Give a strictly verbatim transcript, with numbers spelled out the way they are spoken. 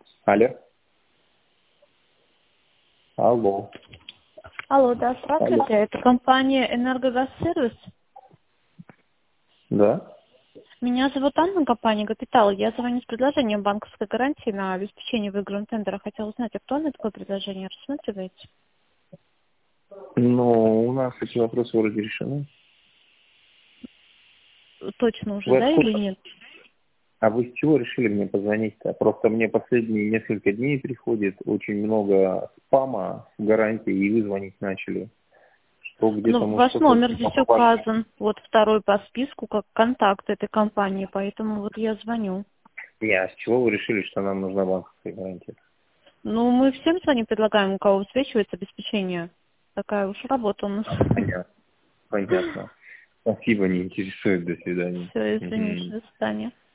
Алло. Алло. Алло, да, здравствуйте. Алло. Это компания «Энергогаз-сервис». Да? Меня зовут Анна, компания «Капитал». Я звоню с предложением банковской гарантии на обеспечение выигранного тендера. Хотела узнать, актуально такое предложение рассматриваете? Ну, у нас эти вопросы вроде решены. Точно уже, Вы да, или откуда? нет? А вы с чего решили мне позвонить-то? Просто мне последние несколько дней приходит очень много спама с гарантией, и вы звонить начали. Что где-то, Ну, может, ваш что-то номер типа здесь попали. указан, вот второй по списку, как контакт этой компании, поэтому вот я звоню. Не, а с чего вы решили, что нам нужна банковская гарантия? Ну, мы всем звоним, предлагаем, у кого высвечивается обеспечение. Такая уж работа у нас. А, понятно. Понятно. Спасибо, не интересует. До свидания. Все, извините, Мгм. до свидания.